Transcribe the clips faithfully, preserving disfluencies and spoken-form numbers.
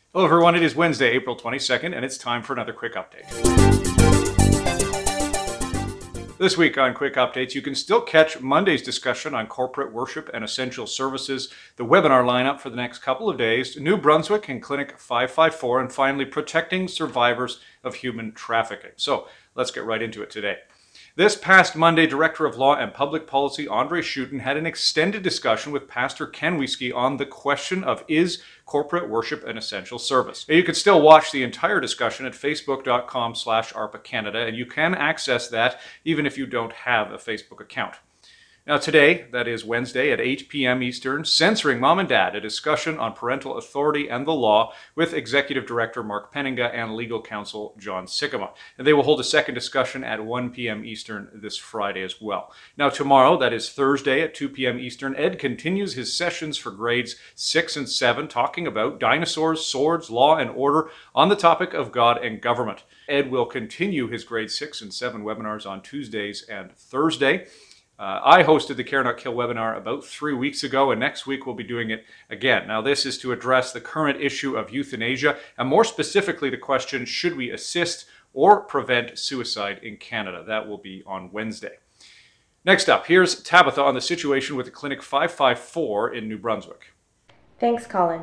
Hello everyone, it is Wednesday, April twenty-second, and it's time for another quick update. This week on Quick Updates, you can still catch Monday's discussion on corporate worship and essential services, the webinar lineup for the next couple of days, New Brunswick and Clinic five five four, and finally, protecting survivors of human trafficking. So let's get right into it today. This past Monday, Director of Law and Public Policy Andre Schouten had an extended discussion with Pastor Ken Wieske on the question of is corporate worship an essential service. Now, you can still watch the entire discussion at facebook.com slash ARPA Canada, and you can access that even if you don't have a Facebook account. Now today, that is Wednesday at eight p.m. Eastern, Censoring Mom and Dad, a discussion on parental authority and the law with Executive Director Mark Penninga and Legal Counsel John Sikkema. And they will hold a second discussion at one p.m. Eastern this Friday as well. Now tomorrow, that is Thursday at two p.m. Eastern, Ed continues his sessions for grades six and seven, talking about dinosaurs, swords, law, and order on the topic of God and government. Ed will continue his grade six and seven webinars on Tuesdays and Thursday. Uh, I hosted the Care Not Kill webinar about three weeks ago, and next week we'll be doing it again. Now, this is to address the current issue of euthanasia, and more specifically the question, should we assist or prevent suicide in Canada? That will be on Wednesday. Next up, here's Tabitha on the situation with the Clinic five five four in New Brunswick. Thanks, Colin.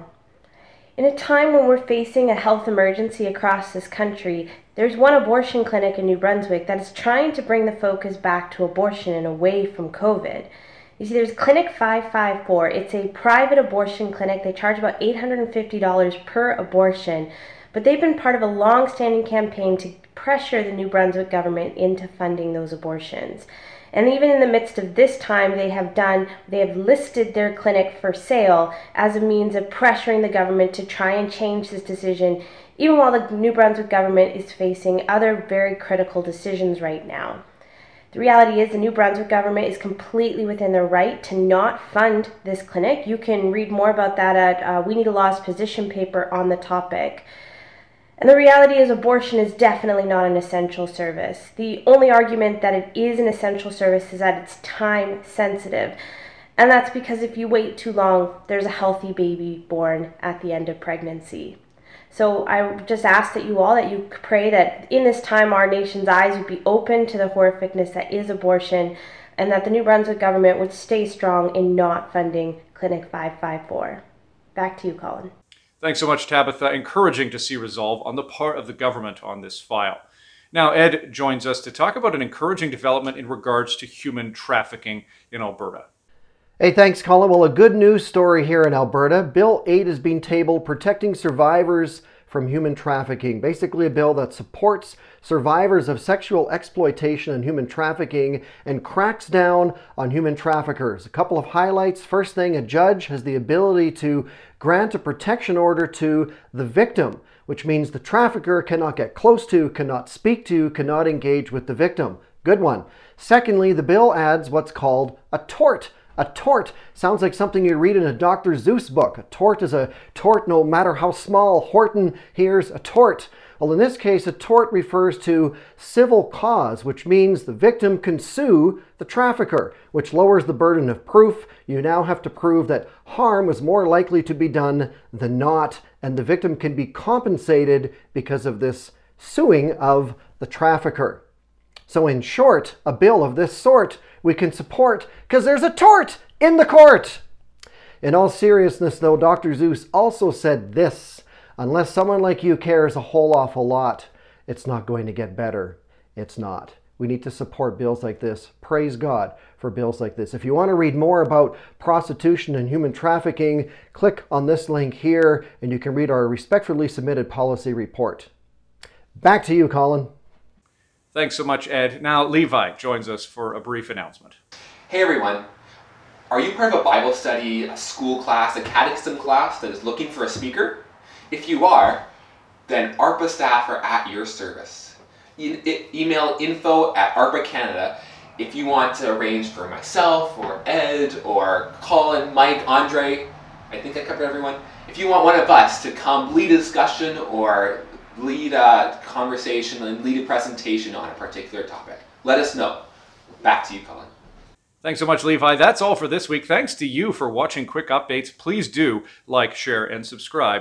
In a time when we're facing a health emergency across this country, there's one abortion clinic in New Brunswick that is trying to bring the focus back to abortion and away from COVID. You see, there's Clinic five five four. It's a private abortion clinic. They charge about eight hundred fifty dollars per abortion, but they've been part of a long-standing campaign to pressure the New Brunswick government into funding those abortions. And even in the midst of this time, they have done, they have listed their clinic for sale as a means of pressuring the government to try and change this decision, even while the New Brunswick government is facing other very critical decisions right now. The reality is the New Brunswick government is completely within their right to not fund this clinic. You can read more about that at uh, We Need a Law's position paper on the topic. And the reality is abortion is definitely not an essential service. The only argument that it is an essential service is that it's time sensitive. And that's because if you wait too long, there's a healthy baby born at the end of pregnancy. So I just ask that you all, that you pray that in this time our nation's eyes would be open to the horrificness that is abortion, and that the New Brunswick government would stay strong in not funding Clinic five five four. Back to you, Colin. Thanks so much, Tabitha. Encouraging to see resolve on the part of the government on this file. Now, Ed joins us to talk about an encouraging development in regards to human trafficking in Alberta. Hey, thanks, Colin. Well, a good news story here in Alberta. Bill eight is being tabled, Protecting Survivors from Human Trafficking. Basically a bill that supports survivors of sexual exploitation and human trafficking and cracks down on human traffickers. A couple of highlights. First thing, a judge has the ability to grant a protection order to the victim, which means the trafficker cannot get close to, cannot speak to, cannot engage with the victim. Good one. Secondly, the bill adds what's called a tort. A tort sounds like something you read in a Doctor Seuss book. A tort is a tort no matter how small. Horton hears a tort. Well, in this case, a tort refers to civil cause, which means the victim can sue the trafficker, which lowers the burden of proof. You now have to prove that harm was more likely to be done than not, and the victim can be compensated because of this suing of the trafficker. So in short, a bill of this sort we can support because there's a tort in the court. In all seriousness, though, Doctor Seuss also said this: unless someone like you cares a whole awful lot, it's not going to get better. It's not. We need to support bills like this. Praise God for bills like this. If you want to read more about prostitution and human trafficking, click on this link here and you can read our respectfully submitted policy report. Back to you, Colin. Thanks so much, Ed. Now, Levi joins us for a brief announcement. Hey everyone, are you part of a Bible study, a school class, a catechism class that is looking for a speaker? If you are, then ARPA staff are at your service. E- e- email info at ARPA Canada if you want to arrange for myself or Ed or Colin, Mike, Andre. I think I covered everyone. If you want one of us to come lead a discussion or lead a conversation and lead a presentation on a particular topic, let us know. Back to you, Colin. Thanks so much, Levi. That's all for this week. Thanks to you for watching Quick Updates. Please do like, share, and subscribe.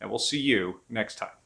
and we'll see you next time.